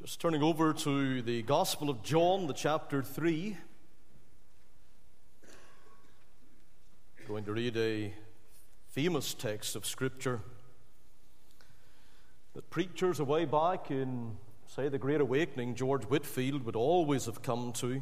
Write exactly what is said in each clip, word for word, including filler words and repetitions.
Just turning over to the Gospel of John, the chapter three. Going to read a famous text of Scripture that preachers a way back in, say, the Great Awakening, George Whitefield would always have come to.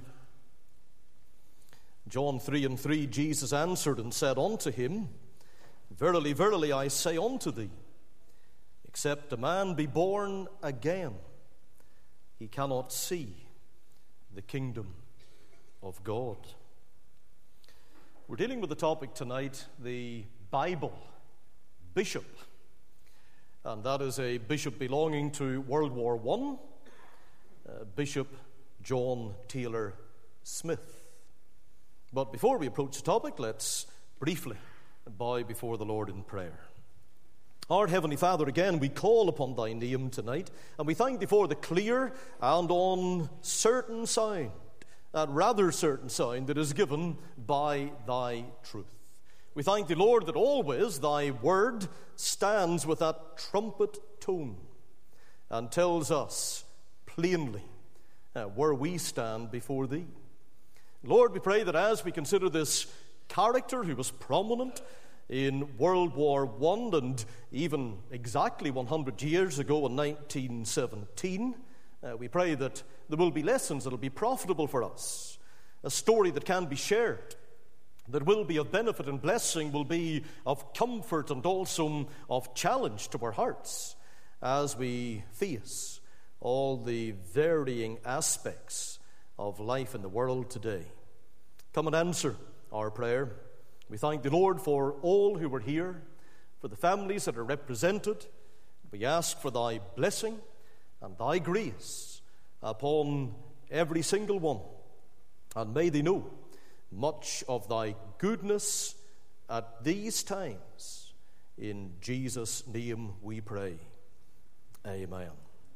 John three and three, Jesus answered and said unto him, Verily, verily, I say unto thee, except a man be born again, he cannot see the kingdom of God. We're dealing with the topic tonight, the Bible bishop. And that is a bishop belonging to World War One, uh, Bishop John Taylor Smith. But before we approach the topic, let's briefly bow before the Lord in prayer. Our Heavenly Father, again, we call upon Thy name tonight, and we thank Thee for the clear and uncertain sound, that rather certain sound that is given by Thy truth. We thank Thee, Lord, that always Thy word stands with that trumpet tone and tells us plainly uh, where we stand before Thee. Lord, we pray that as we consider this character who was prominent in World War One and even exactly one hundred years ago in nineteen seventeen, uh, we pray that there will be lessons that will be profitable for us, a story that can be shared, that will be of benefit and blessing, will be of comfort and also of challenge to our hearts as we face all the varying aspects of life in the world today. Come and answer our prayer. We thank the Lord for all who are here, for the families that are represented. We ask for Thy blessing and Thy grace upon every single one. And may they know much of Thy goodness at these times. In Jesus' name we pray. Amen.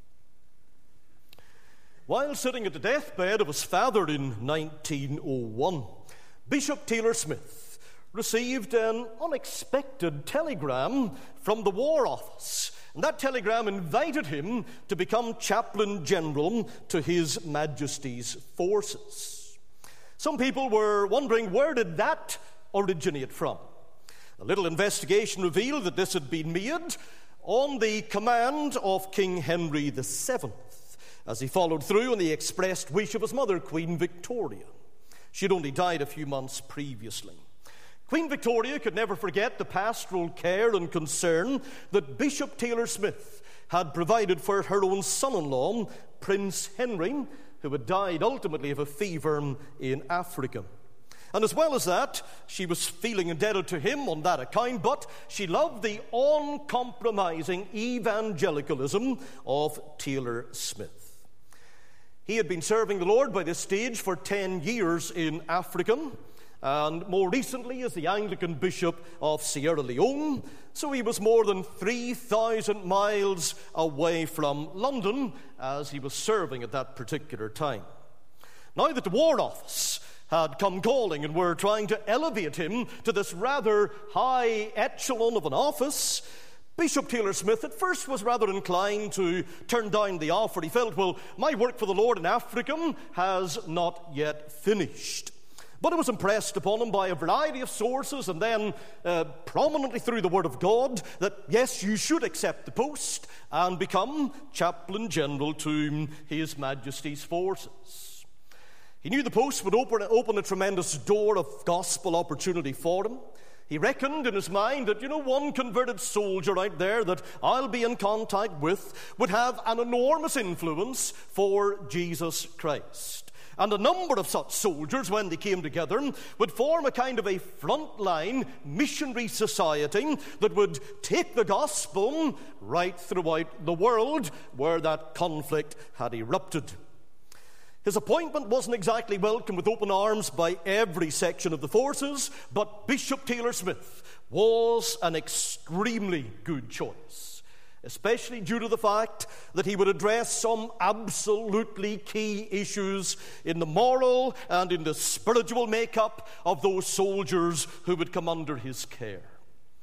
While sitting at the deathbed of his father in nineteen oh one, Bishop Taylor Smith received an unexpected telegram from the War Office. And that telegram invited him to become Chaplain General to His Majesty's forces. Some people were wondering, where did that originate from? A little investigation revealed that this had been made on the command of King Henry the Seventh, as he followed through on the expressed wish of his mother, Queen Victoria. She had only died a few months previously. Queen Victoria could never forget the pastoral care and concern that Bishop Taylor Smith had provided for her own son-in-law, Prince Henry, who had died ultimately of a fever in Africa. And as well as that, she was feeling indebted to him on that account, but she loved the uncompromising evangelicalism of Taylor Smith. He had been serving the Lord by this stage for ten years in Africa, and more recently as the Anglican Bishop of Sierra Leone, so he was more than three thousand miles away from London as he was serving at that particular time. Now that the War Office had come calling and were trying to elevate him to this rather high echelon of an office, Bishop Taylor Smith at first was rather inclined to turn down the offer. He felt, well, my work for the Lord in Africa has not yet finished. But it was impressed upon him by a variety of sources and then uh, prominently through the Word of God that, yes, you should accept the post and become Chaplain General to His Majesty's forces. He knew the post would open, open a tremendous door of gospel opportunity for him. He reckoned in his mind that, you know, one converted soldier out there that I'll be in contact with would have an enormous influence for Jesus Christ. And a number of such soldiers, when they came together, would form a kind of a frontline missionary society that would take the gospel right throughout the world where that conflict had erupted. His appointment wasn't exactly welcomed with open arms by every section of the forces, but Bishop Taylor Smith was an extremely good choice, especially due to the fact that he would address some absolutely key issues in the moral and in the spiritual makeup of those soldiers who would come under his care.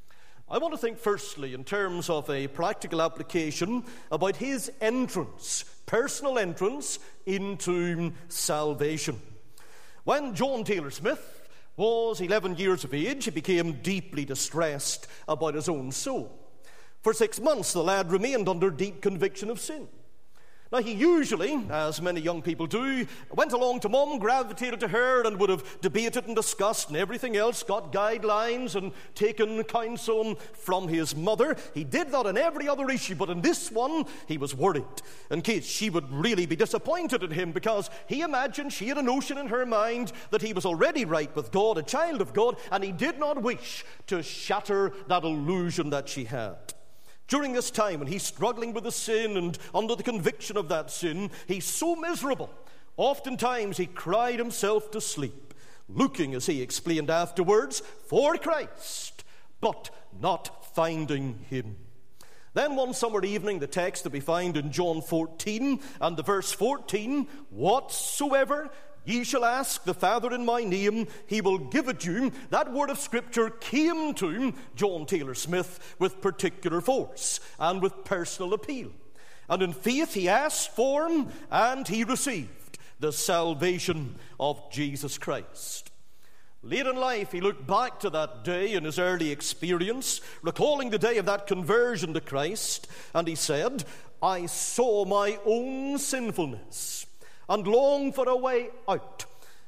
I want to think firstly in terms of a practical application about his entrance, personal entrance into salvation. When John Taylor Smith was eleven years of age, he became deeply distressed about his own soul. For six months, the lad remained under deep conviction of sin. Now, he usually, as many young people do, went along to mum, gravitated to her, and would have debated and discussed and everything else, got guidelines and taken counsel from his mother. He did that on every other issue, but in this one, he was worried in case she would really be disappointed in him, because he imagined she had a notion in her mind that he was already right with God, a child of God, and he did not wish to shatter that illusion that she had. During this time, when he's struggling with the sin and under the conviction of that sin, he's so miserable. Oftentimes, he cried himself to sleep, looking, as he explained afterwards, for Christ, but not finding him. Then one summer evening, the text that we find in John fourteen and the verse fourteen, whatsoever ye shall ask the Father in my name, he will give it you. That word of Scripture came to John Taylor Smith with particular force and with personal appeal. And in faith he asked for and he received the salvation of Jesus Christ. Late in life, he looked back to that day in his early experience, recalling the day of that conversion to Christ, and he said, I saw my own sinfulness and long for a way out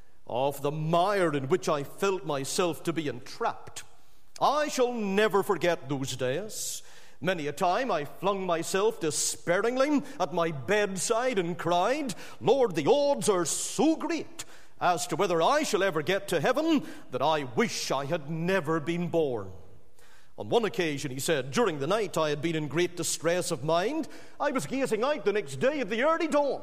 of the mire in which I felt myself to be entrapped. I shall never forget those days. Many a time I flung myself despairingly at my bedside and cried, Lord, the odds are so great as to whether I shall ever get to heaven that I wish I had never been born. On one occasion, he said, during the night I had been in great distress of mind. I was gazing out the next day at the early dawn,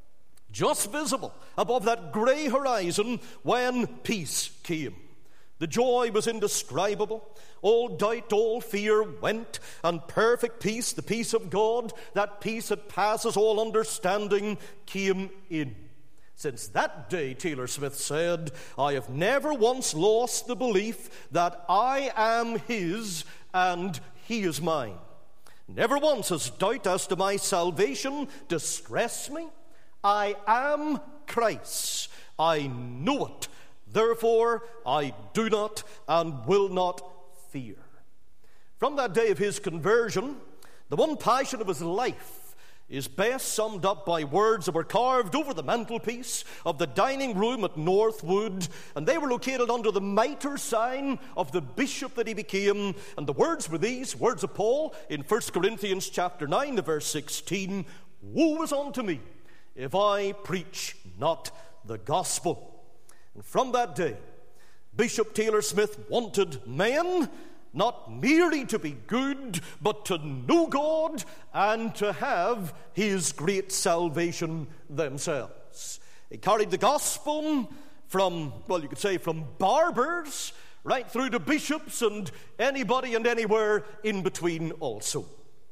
just visible above that grey horizon, when peace came. The joy was indescribable. All doubt, all fear went, and perfect peace, the peace of God, that peace that passes all understanding, came in. Since that day, Taylor Smith said, I have never once lost the belief that I am his and he is mine. Never once has doubt as to my salvation distressed me. I am Christ's. I know it. Therefore, I do not and will not fear. From that day of his conversion, the one passion of his life is best summed up by words that were carved over the mantelpiece of the dining room at Northwood, and they were located under the mitre sign of the bishop that he became. And the words were these, words of Paul in First Corinthians chapter nine, the verse sixteen, woe is unto me if I preach not the gospel. And from that day, Bishop Taylor Smith wanted men not merely to be good, but to know God and to have his great salvation themselves. He carried the gospel from, well, you could say from barbers right through to bishops and anybody and anywhere in between also.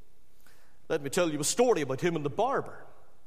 Let me tell you a story about him and the barber.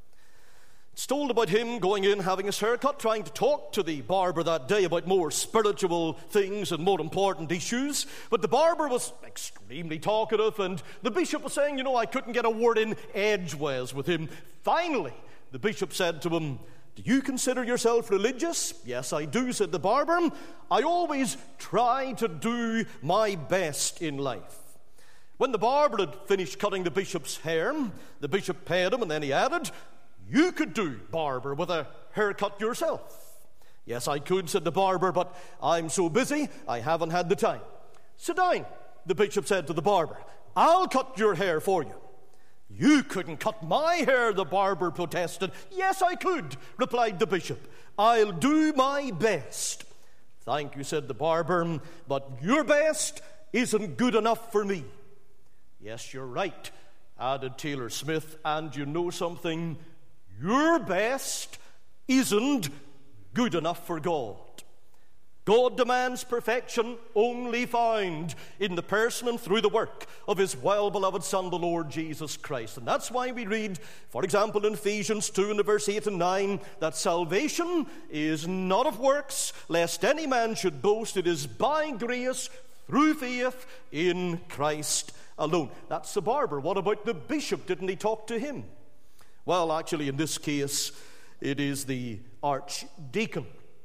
It's told about him going in, having his hair cut, trying to talk to the barber that day about more spiritual things and more important issues. But the barber was extremely talkative, and the bishop was saying, you know, I couldn't get a word in edgeways with him. Finally, the bishop said to him, do you consider yourself religious? Yes, I do, said the barber. I always try to do my best in life. When the barber had finished cutting the bishop's hair, the bishop paid him, and then he added, you could do, barber, with a haircut yourself. Yes, I could, said the barber, but I'm so busy, I haven't had the time. Sit down, the bishop said to the barber. I'll cut your hair for you. You couldn't cut my hair, the barber protested. Yes, I could, replied the bishop. I'll do my best. Thank you, said the barber, but your best isn't good enough for me. Yes, you're right, added Taylor Smith, and you know something? Your best isn't good enough for God. God demands perfection only found in the person and through the work of his well-beloved Son, the Lord Jesus Christ. And that's why we read, for example, in Ephesians two, in the verse eight and nine, that salvation is not of works, lest any man should boast. It is by grace through faith in Christ alone. That's the barber. What about the bishop? Didn't he talk to him? Well, actually, in this case, it is the archdeacon.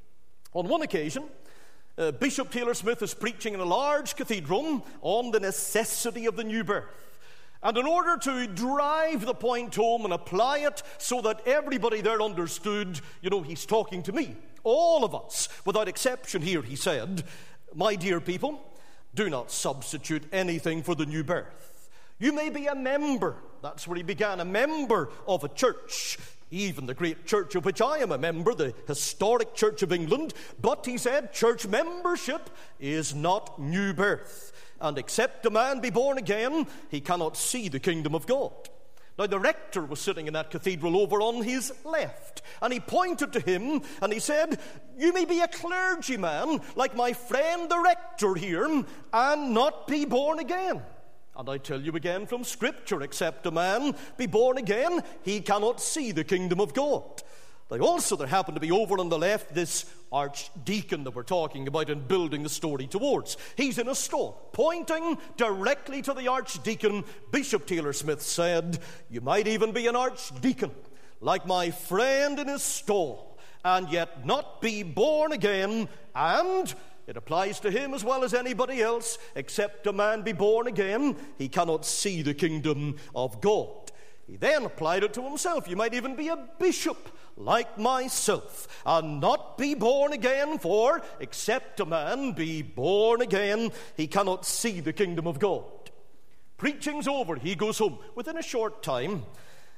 On one occasion, uh, Bishop Taylor Smith is preaching in a large cathedral on the necessity of the new birth. And in order to drive the point home and apply it so that everybody there understood, you know, he's talking to me, all of us, without exception here, he said, "My dear people, do not substitute anything for the new birth. You may be a member," that's where he began, "a member of a church, even the great church of which I am a member, the historic Church of England, but," he said, "church membership is not new birth. And except a man be born again, he cannot see the kingdom of God." Now, the rector was sitting in that cathedral over on his left, and he pointed to him and he said, "You may be a clergyman like my friend the rector here and not be born again. And I tell you again from Scripture, except a man be born again, he cannot see the kingdom of God." Now, also, there happened to be over on the left this archdeacon that we're talking about and building the story towards. He's in a stall. Pointing directly to the archdeacon, Bishop Taylor Smith said, "You might even be an archdeacon, like my friend in his stall, and yet not be born again, and," it applies to him as well as anybody else, "except a man be born again, he cannot see the kingdom of God." He then applied it to himself. "You might even be a bishop, like myself, and not be born again, for except a man be born again, he cannot see the kingdom of God." Preaching's over. He goes home. Within a short time,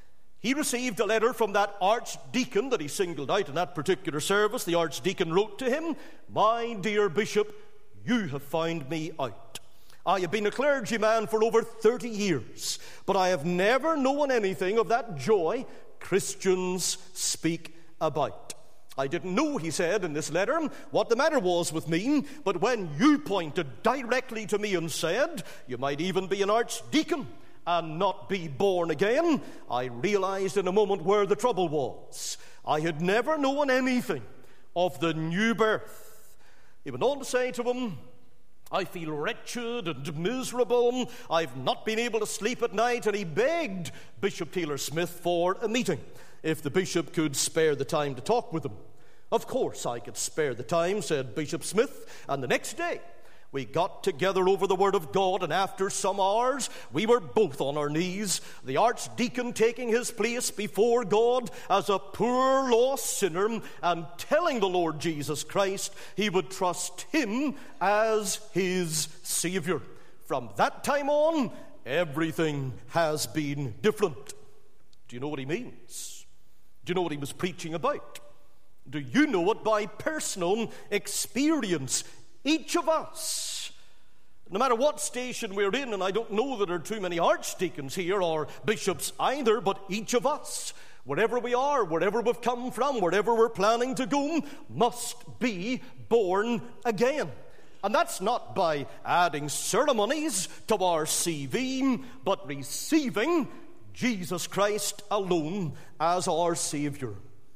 he received a letter from that archdeacon that he singled out in that particular service. The archdeacon wrote to him, "My dear bishop, you have found me out. I have been a clergyman for over thirty years, but I have never known anything of that joy Christians speak about. I didn't know," he said in this letter, "what the matter was with me, but when you pointed directly to me and said, 'You might even be an archdeacon and not be born again,' I realized in a moment where the trouble was. I had never known anything of the new birth." He went on to say to him, "I feel wretched and miserable. I've not been able to sleep at night." And he begged Bishop Taylor Smith for a meeting, if the bishop could spare the time to talk with him. "Of course I could spare the time," said Bishop Smith. And the next day, we got together over the Word of God, and after some hours, we were both on our knees, the archdeacon taking his place before God as a poor lost sinner and telling the Lord Jesus Christ he would trust him as his Savior. From that time on, everything has been different. Do you know what he means? Do you know what he was preaching about? Do you know it by personal experience? Each of us, no matter what station we're in, and I don't know that there are too many archdeacons here or bishops either, but each of us, wherever we are, wherever we've come from, wherever we're planning to go, must be born again. And that's not by adding ceremonies to our C V, but receiving Jesus Christ alone as our Savior.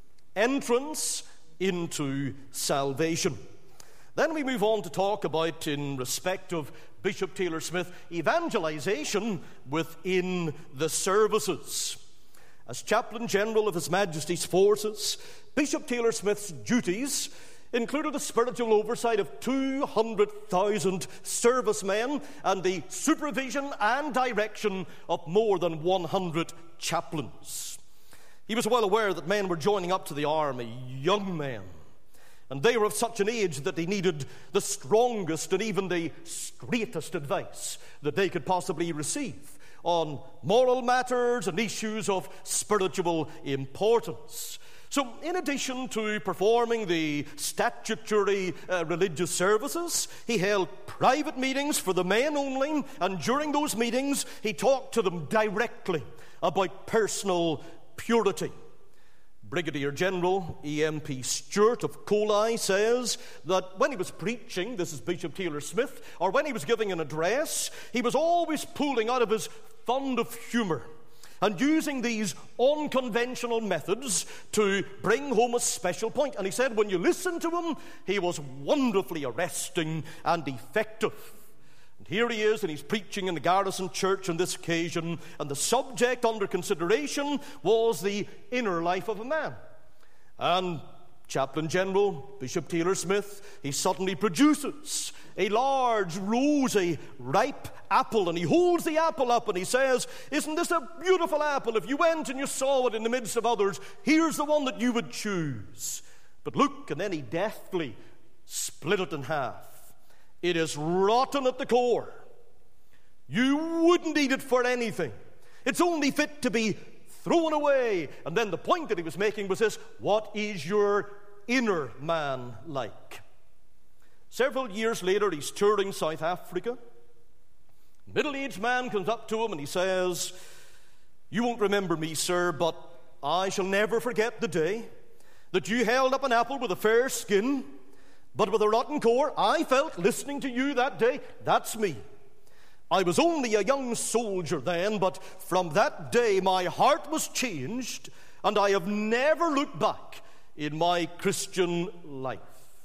Entrance into salvation. Then we move on to talk about, in respect of Bishop Taylor Smith, evangelization within the services. As Chaplain General of His Majesty's Forces, Bishop Taylor Smith's duties included the spiritual oversight of two hundred thousand servicemen and the supervision and direction of more than one hundred chaplains. He was well aware that men were joining up to the army, young men, and they were of such an age that they needed the strongest and even the straightest advice that they could possibly receive on moral matters and issues of spiritual importance. So, in addition to performing the statutory uh, religious services, he held private meetings for the men only, and during those meetings, he talked to them directly about personal purity. Brigadier General E M P Stewart of Colai says that when he was preaching, this is Bishop Taylor Smith, or when he was giving an address, he was always pulling out of his fund of humour and using these unconventional methods to bring home a special point. And he said when you listen to him, he was wonderfully arresting and effective. here he is, and he's preaching in the Garrison Church on this occasion, and the subject under consideration was the inner life of a man. And Chaplain General Bishop Taylor Smith, he suddenly produces a large, rosy, ripe apple, and he holds the apple up and he says, "Isn't this a beautiful apple? If you went and you saw it in the midst of others, here's the one that you would choose. But look," and then he deftly split it in half. "It is rotten at the core. You wouldn't eat it for anything. It's only fit to be thrown away." And then the point that he was making was this: what is your inner man like? Several years later, he's touring South Africa. A middle-aged man comes up to him and he says, "You won't remember me, sir, but I shall never forget the day that you held up an apple with a fair skin, but with a rotten core. I felt listening to you that day. That's me. I was only a young soldier then, but from that day my heart was changed, and I have never looked back in my Christian life."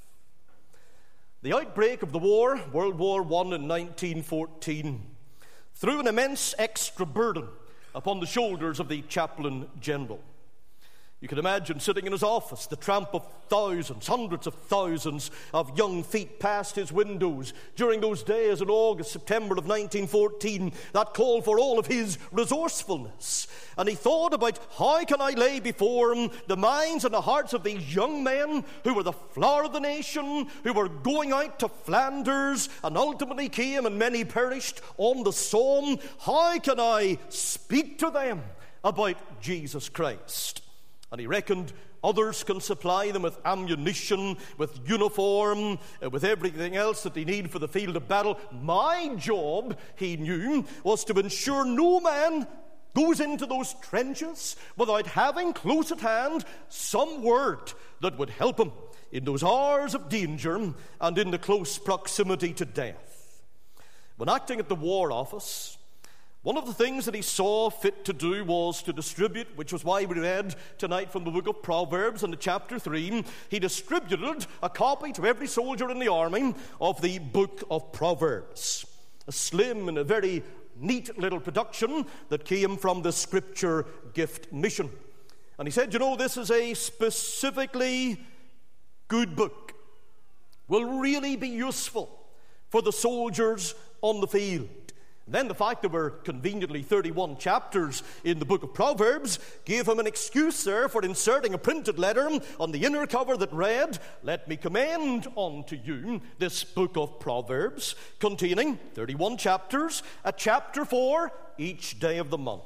The outbreak of the war, World War One in nineteen fourteen, threw an immense extra burden upon the shoulders of the Chaplain General. You can imagine sitting in his office, the tramp of thousands, hundreds of thousands of young feet past his windows during those days in August, September of nineteen fourteen, that called for all of his resourcefulness. And he thought about, how can I lay before him the minds and the hearts of these young men who were the flower of the nation, who were going out to Flanders and ultimately came and many perished on the Somme. How can I speak to them about Jesus Christ? And he reckoned others can supply them with ammunition, with uniform, uh, with everything else that they need for the field of battle. My job, he knew, was to ensure no man goes into those trenches without having close at hand some word that would help him in those hours of danger and in the close proximity to death. When acting at the War Office, one of the things that he saw fit to do was to distribute, which was why we read tonight from the book of Proverbs in the chapter three, he distributed a copy to every soldier in the army of the book of Proverbs. A slim and a very neat little production that came from the Scripture Gift Mission. And he said, you know, this is a specifically good book. Will really be useful for the soldiers on the field. Then the fact there were conveniently thirty-one chapters in the book of Proverbs gave him an excuse there for inserting a printed letter on the inner cover that read, "Let me commend unto you this book of Proverbs, containing thirty-one chapters, a chapter for each day of the month.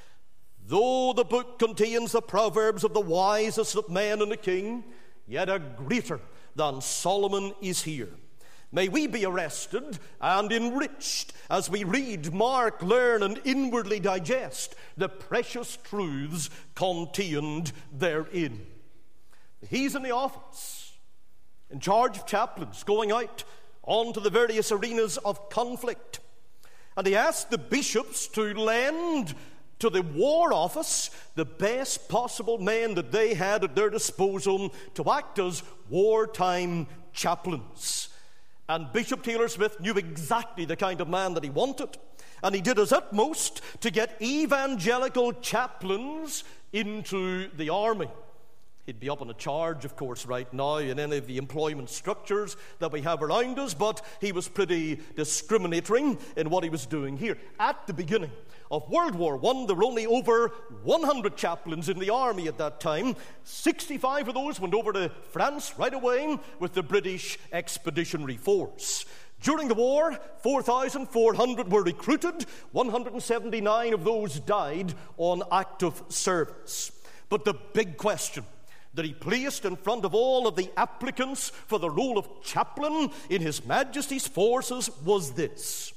Though the book contains the proverbs of the wisest of men and the king, yet a greater than Solomon is here. May we be arrested and enriched as we read, mark, learn, and inwardly digest the precious truths contained therein." He's in the office, in charge of chaplains, going out onto the various arenas of conflict. And he asked the bishops to lend to the War Office the best possible men that they had at their disposal to act as wartime chaplains. And Bishop Taylor Smith knew exactly the kind of man that he wanted. And he did his utmost to get evangelical chaplains into the army. He'd be up on a charge, of course, right now in any of the employment structures that we have around us, but he was pretty discriminatory in what he was doing here. At the beginning of World War One, there were only over one hundred chaplains in the army at that time. sixty-five of those went over to France right away with the British Expeditionary Force. During the war, four thousand four hundred were recruited. one hundred seventy-nine of those died on active service. But the big question that he placed in front of all of the applicants for the role of chaplain in His Majesty's forces was this: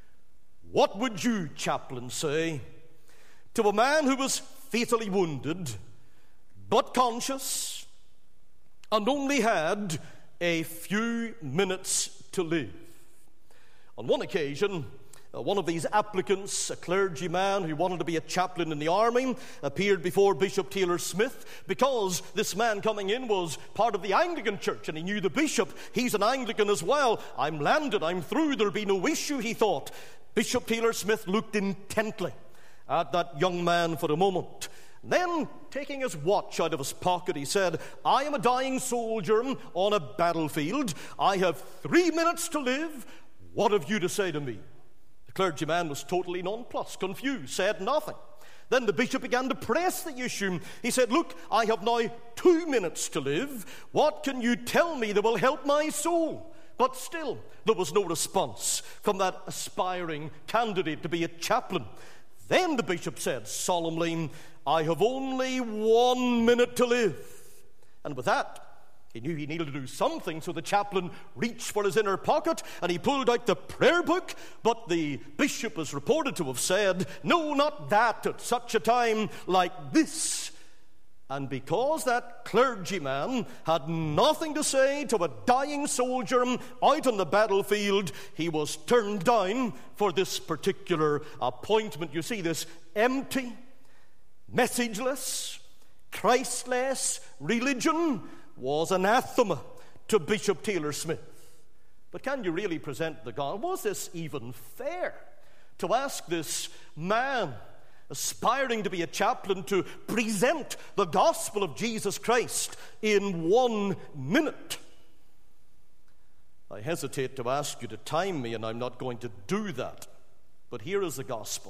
what would you, chaplain, say to a man who was fatally wounded, but conscious, and only had a few minutes to live? On one occasion, Uh, one of these applicants, a clergyman who wanted to be a chaplain in the army, appeared before Bishop Taylor Smith because this man coming in was part of the Anglican Church and he knew the bishop. He's an Anglican as well. I'm landed, I'm through, there'll be no issue, he thought. Bishop Taylor Smith looked intently at that young man for a moment. Then, taking his watch out of his pocket, he said, I am a dying soldier on a battlefield. I have three minutes to live. What have you to say to me? The clergyman was totally nonplussed, confused, said nothing. Then the bishop began to press the issue. He said, look, I have now two minutes to live. What can you tell me that will help my soul? But still, there was no response from that aspiring candidate to be a chaplain. Then the bishop said solemnly, I have only one minute to live. And with that, he knew he needed to do something, so the chaplain reached for his inner pocket and he pulled out the prayer book. But the bishop is reported to have said, no, not that, at such a time like this. And because that clergyman had nothing to say to a dying soldier out on the battlefield, he was turned down for this particular appointment. You see, this empty, messageless, Christless religion was anathema to Bishop Taylor Smith. But can you really present the gospel? Was this even fair to ask this man aspiring to be a chaplain to present the gospel of Jesus Christ in one minute? I hesitate to ask you to time me, and I'm not going to do that. But here is the gospel.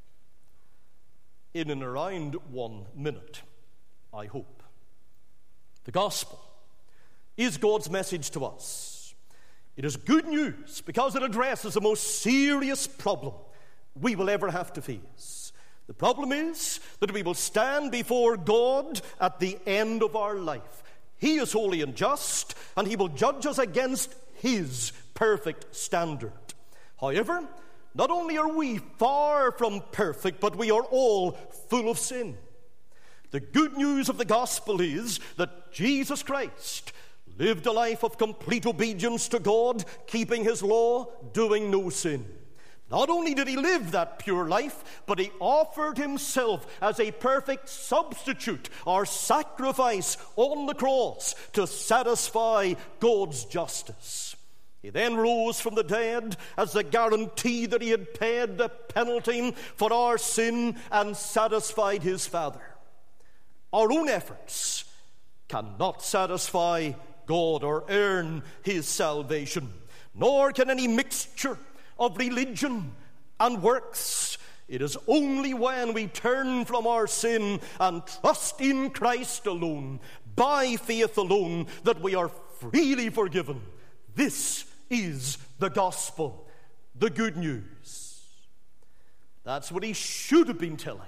In and around one minute, I hope. The gospel is God's message to us. It is good news because it addresses the most serious problem we will ever have to face. The problem is that we will stand before God at the end of our life. He is holy and just, and he will judge us against his perfect standard. However, not only are we far from perfect, but we are all full of sin. The good news of the gospel is that Jesus Christ lived a life of complete obedience to God, keeping his law, doing no sin. Not only did he live that pure life, but he offered himself as a perfect substitute or sacrifice on the cross to satisfy God's justice. He then rose from the dead as the guarantee that he had paid the penalty for our sin and satisfied his Father. Our own efforts cannot satisfy God or earn his salvation, nor can any mixture of religion and works. It is only when we turn from our sin and trust in Christ alone, by faith alone, that we are freely forgiven. This is the gospel, the good news. That's what he should have been telling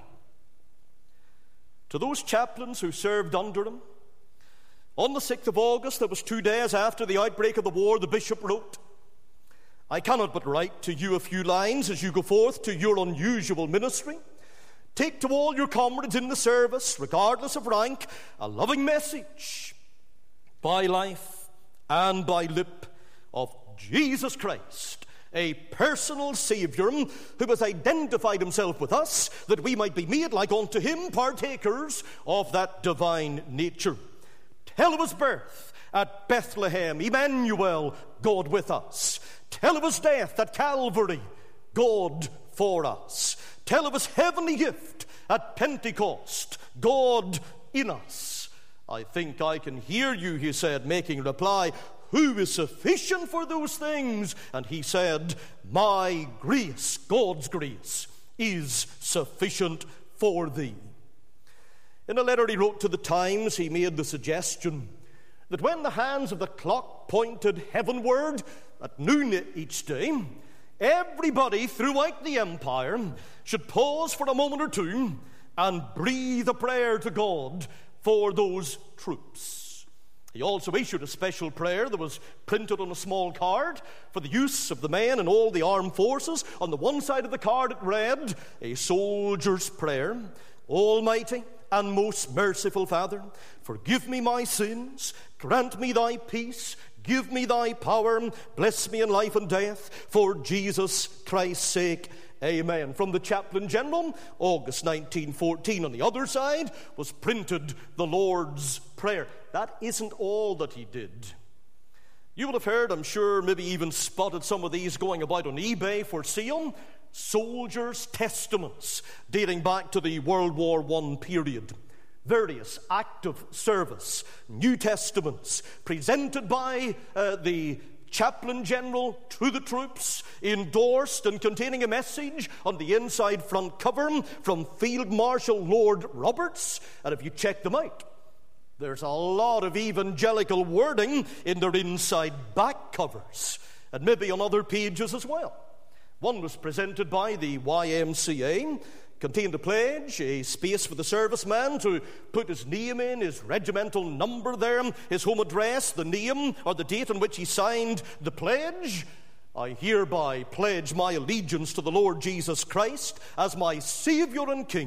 to those chaplains who served under him. On the sixth of August, that was two days after the outbreak of the war, the bishop wrote, I cannot but write to you a few lines as you go forth to your unusual ministry. Take to all your comrades in the service, regardless of rank, a loving message by life and by lip of Jesus Christ, a personal Savior who has identified himself with us that we might be made like unto him, partakers of that divine nature. Tell of his birth at Bethlehem, Emmanuel, God with us. Tell of his death at Calvary, God for us. Tell of his heavenly gift at Pentecost, God in us. I think I can hear you, he said, making reply, who is sufficient for those things? And he said, my grace, God's grace, is sufficient for thee. In a letter he wrote to the Times, he made the suggestion that when the hands of the clock pointed heavenward at noon each day, everybody throughout the empire should pause for a moment or two and breathe a prayer to God for those troops. He also issued a special prayer that was printed on a small card for the use of the men in all the armed forces. On the one side of the card it read, a soldier's prayer. Almighty and most merciful Father, forgive me my sins, grant me thy peace, give me thy power, bless me in life and death, for Jesus Christ's sake. Amen. From the Chaplain General, August nineteen fourteen. On the other side was printed the Lord's Prayer. That isn't all that he did. You will have heard, I'm sure, maybe even spotted some of these going about on eBay for sale. Soldiers' testaments dating back to the World War One period. Various active service New Testaments presented by uh, the Chaplain General to the troops, endorsed and containing a message on the inside front cover from Field Marshal Lord Roberts. And if you check them out, there's a lot of evangelical wording in their inside back covers, and maybe on other pages as well. One was presented by the Y M C A, contained a pledge, a space for the serviceman to put his name in, his regimental number there, his home address, the name or the date on which he signed the pledge. I hereby pledge my allegiance to the Lord Jesus Christ as my Savior and King,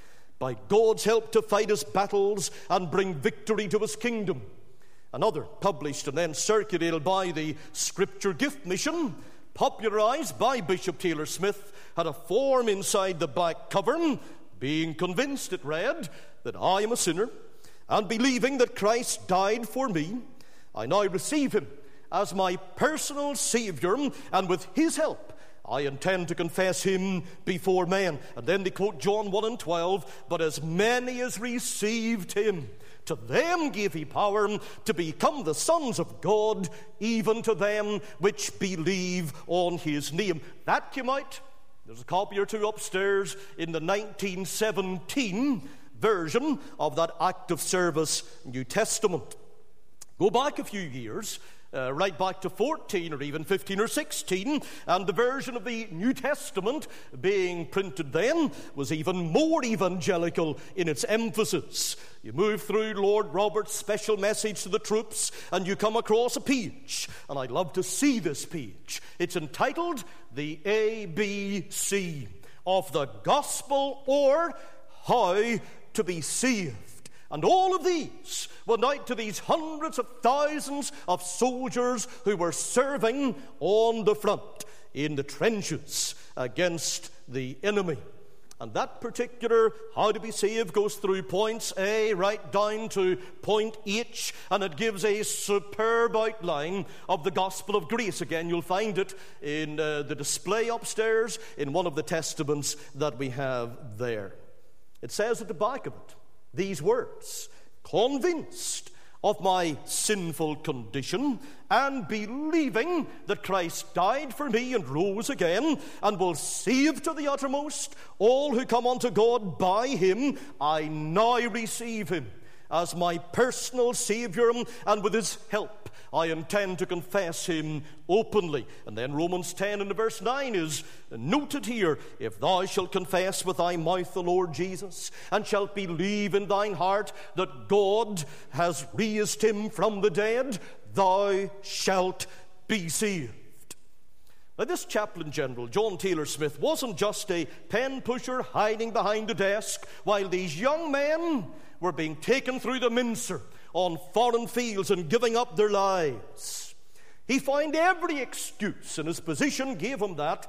by God's help to fight his battles and bring victory to his kingdom. Another, published and then circulated by the Scripture Gift Mission, popularized by Bishop Taylor Smith, had a form inside the back cover. Being convinced, it read, that I am a sinner, and believing that Christ died for me, I now receive him as my personal Savior, and with his help I intend to confess him before men. And then they quote John one and twelve, but as many as received him, to them gave he power to become the sons of God, even to them which believe on his name. That came out, there's a copy or two upstairs, in the nineteen seventeen version of that active service New Testament. Go back a few years, Uh, right back to fourteen or even fifteen or sixteen, and the version of the New Testament being printed then was even more evangelical in its emphasis. You move through Lord Roberts' special message to the troops, and you come across a page, and I'd love to see this page. It's entitled The A B C of the Gospel, or How to be Saved. And all of these went out to these hundreds of thousands of soldiers who were serving on the front in the trenches against the enemy. And that particular How to Be Saved goes through points A right down to point H, and it gives a superb outline of the gospel of grace. Again, you'll find it in uh, the display upstairs in one of the testaments that we have there. It says at the back of it these words: convinced of my sinful condition, and believing that Christ died for me and rose again, and will save to the uttermost all who come unto God by him, I now receive him as my personal Savior, and with his help I intend to confess him openly. And then Romans ten and verse nine is noted here: if thou shalt confess with thy mouth the Lord Jesus, and shalt believe in thine heart that God has raised him from the dead, thou shalt be saved. Now, this Chaplain General, John Taylor Smith, wasn't just a pen pusher hiding behind a desk while these young men were being taken through the mincer on foreign fields and giving up their lives. He found every excuse, and his position gave him that,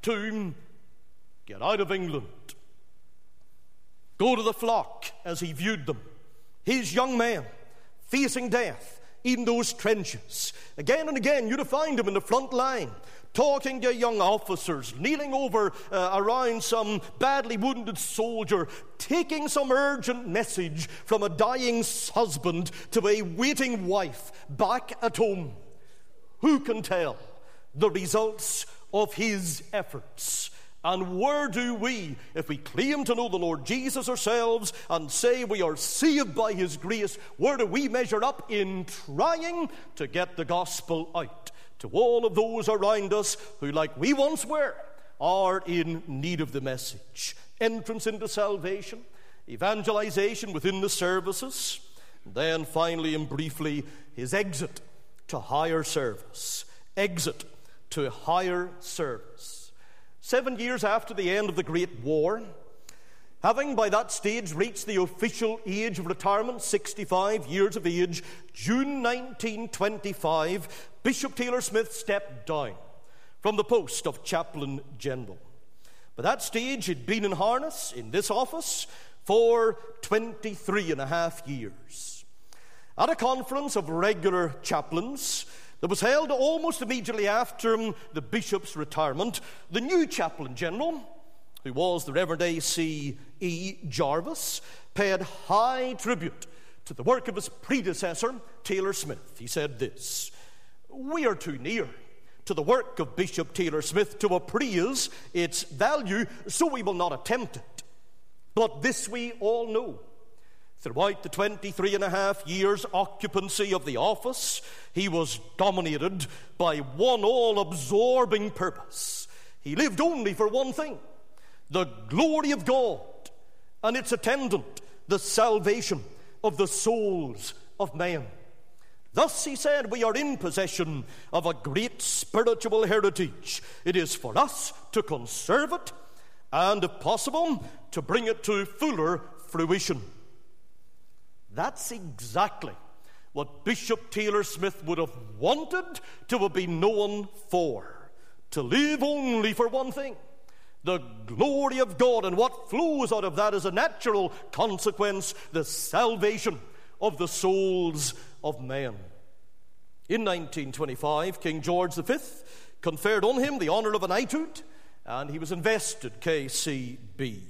to get out of England, go to the flock as he viewed them. His young men facing death in those trenches. Again and again, you'd find him in the front line, talking to young officers, kneeling over uh, around some badly wounded soldier, taking some urgent message from a dying husband to a waiting wife back at home. Who can tell the results of his efforts? And where do we, if we claim to know the Lord Jesus ourselves and say we are saved by his grace, where do we measure up in trying to get the gospel out to all of those around us who, like we once were, are in need of the message? Entrance into salvation, evangelization within the services, and then finally and briefly his exit to higher service. Exit to higher service. Seven years after the end of the Great War, Having by that stage reached the official age of retirement, sixty-five years of age, June nineteen twenty-five, Bishop Taylor Smith stepped down from the post of Chaplain General. By that stage, he'd been in harness in this office for twenty-three and a half years. At a conference of regular chaplains that was held almost immediately after the bishop's retirement, the new Chaplain General, who was the Reverend A C E Jarvis, paid high tribute to the work of his predecessor, Taylor Smith. He said this: "We are too near to the work of Bishop Taylor Smith to appraise its value, so we will not attempt it. But this we all know. Throughout the twenty-three and a half years occupancy of the office, he was dominated by one all-absorbing purpose. He lived only for one thing: the glory of God and its attendant, the salvation of the souls of men. Thus," he said, "we are in possession of a great spiritual heritage. It is for us to conserve it and, if possible, to bring it to fuller fruition." That's exactly what Bishop Taylor Smith would have wanted to have been known for: to live only for one thing, the glory of God, and what flows out of that is a natural consequence, the salvation of the souls of men. In nineteen twenty-five, King George the Fifth conferred on him the honor of a knighthood, and he was invested K C B.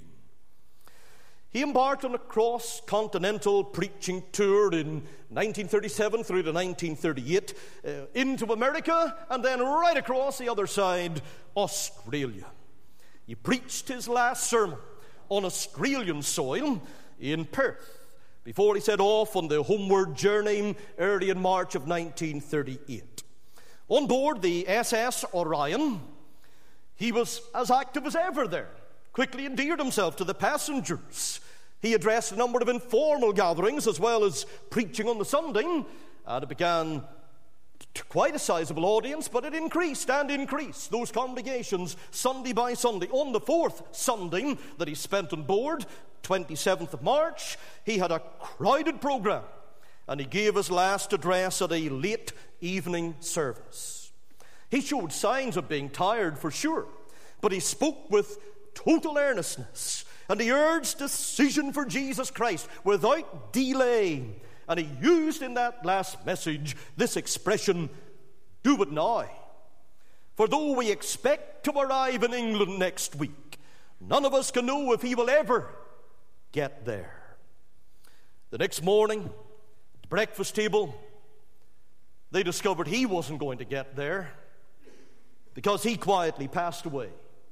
He embarked on a cross-continental preaching tour in nineteen thirty-seven through to nineteen thirty-eight, uh, into America, and then right across the other side, Australia. He preached his last sermon on Australian soil in Perth before he set off on the homeward journey early in March of nineteen thirty-eight. On board the S S Orion, he was as active as ever there, quickly endeared himself to the passengers. He addressed a number of informal gatherings as well as preaching on the Sunday, and it began to quite a sizable audience, but it increased and increased, those congregations, Sunday by Sunday. On the fourth Sunday that he spent on board, twenty-seventh of March, he had a crowded program, and he gave his last address at a late evening service. He showed signs of being tired for sure, but he spoke with total earnestness, and he urged decision for Jesus Christ without delay. And he used in that last message this expression: "Do it now. For though we expect to arrive in England next week, none of us can know if he will ever get there." The next morning, at the breakfast table, they discovered he wasn't going to get there because he quietly passed away.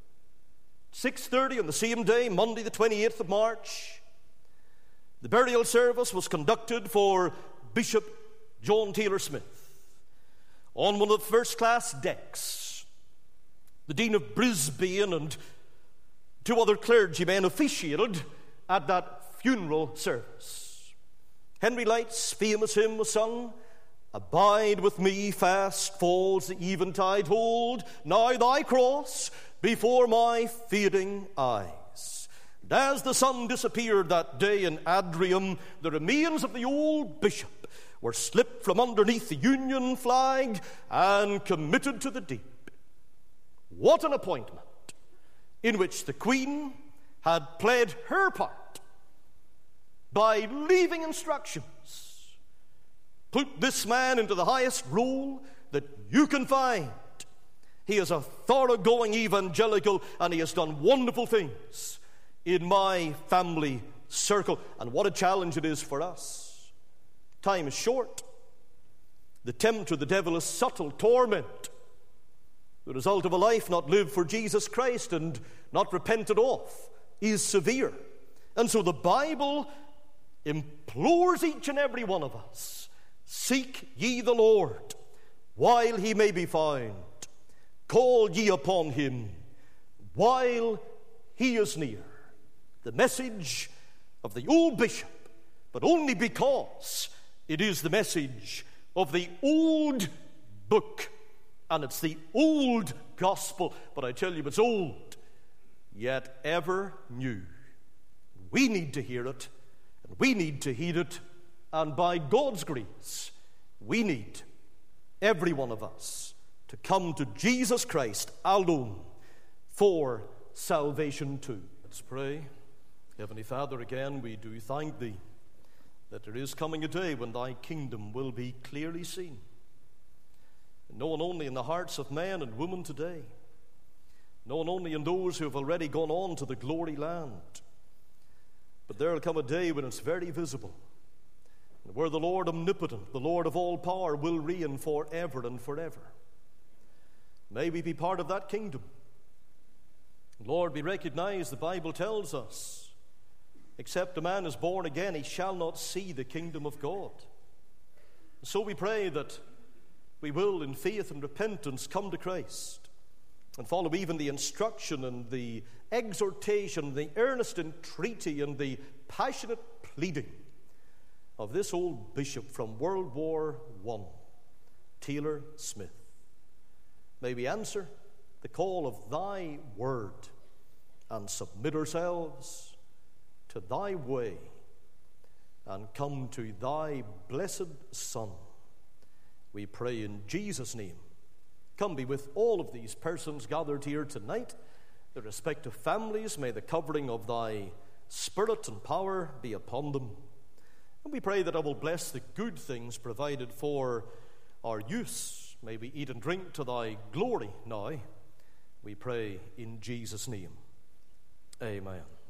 six thirty on the same day, Monday the twenty-eighth of March, the burial service was conducted for Bishop John Taylor Smith on one of the first-class decks. The Dean of Brisbane and two other clergymen officiated at that funeral service. Henry Light's famous hymn was sung: "Abide with me, fast falls the eventide, hold now thy cross before my fading eyes." And as the sun disappeared that day in Adrium, the remains of the old bishop were slipped from underneath the Union flag and committed to the deep. What an appointment, in which the Queen had played her part by leaving instructions: "Put this man into the highest role that you can find. He is a thoroughgoing evangelical, and he has done wonderful things in my family circle." And what a challenge it is for us. Time is short. The tempter, the devil, is subtle. Torment, the result of a life not lived for Jesus Christ and not repented of, is severe. And so the Bible implores each and every one of us: "Seek ye the Lord while he may be found. Call ye upon him while he is near." The message of the old bishop, but only because it is the message of the old book, and it's the old gospel. But I tell you, it's old, yet ever new. we need to hear it, and we need to heed it, and by God's grace, we need, every one of us, to come to Jesus Christ alone for salvation too. Let's pray. Heavenly Father, again we do thank Thee that there is coming a day when Thy kingdom will be clearly seen, known only in the hearts of men and women today, known only in those who have already gone on to the glory land. But there will come a day when it's very visible, and where the Lord omnipotent, the Lord of all power, will reign forever and forever. May we be part of that kingdom. Lord, we recognize the Bible tells us, except a man is born again, he shall not see the kingdom of God. So we pray that we will, in faith and repentance, come to Christ and follow even the instruction and the exhortation, the earnest entreaty and the passionate pleading of this old bishop from World War One, Taylor Smith. May we answer the call of Thy word and submit ourselves to Thy way and come to Thy blessed Son. We pray in Jesus' name. Come be with all of these persons gathered here tonight, their respective families. May the covering of Thy Spirit and power be upon them. And we pray that I will bless the good things provided for our use. May we eat and drink to Thy glory now. We pray in Jesus' name. Amen.